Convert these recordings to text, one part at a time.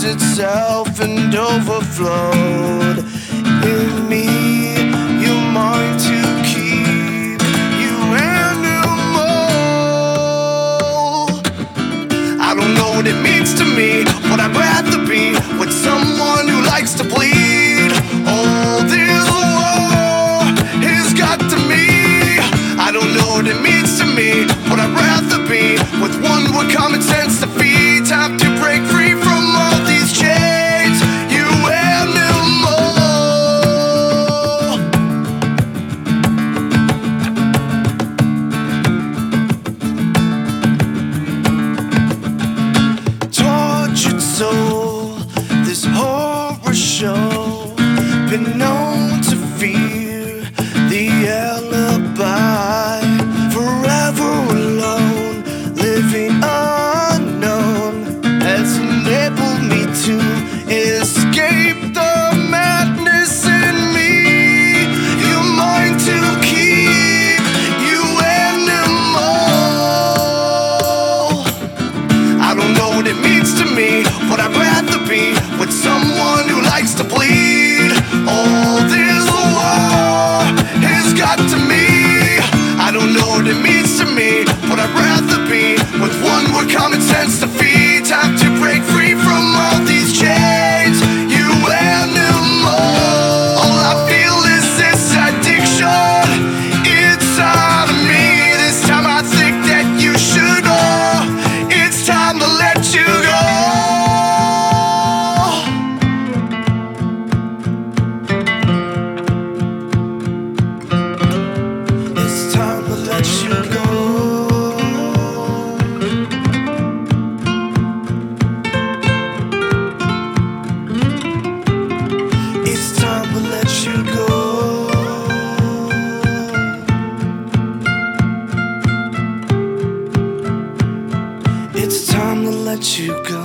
lost itself and overflowed in me. You're mine to keep, you animal. I don't know what it means to me, but I'd rather be with someone who likes to bleed. All this war has got to me. I don't know what it means to me, but I'd rather be with one with common sense to feed. Time to break free from all these chains, you animal. Tortured soul, this horror show, been known to fear the alibi. Forever alone, living unknown, has enabled me to escape the madness in me. You're mine to keep, you animal. I don't know what it means to me, but I'd rather be with someone who likes to bleed. All this war has got to me. I don't know what it means to me, but I'd rather be with one with common sense to feed. Time to break free from all these chains, you animal. All I feel is this addiction inside of me. This time I think that you should know it's time to let you go. It's time to let you go. It's time to let you go. It's time to let you go.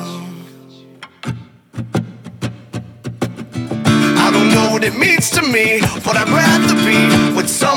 I don't know what it means to me, but I'd rather be with someone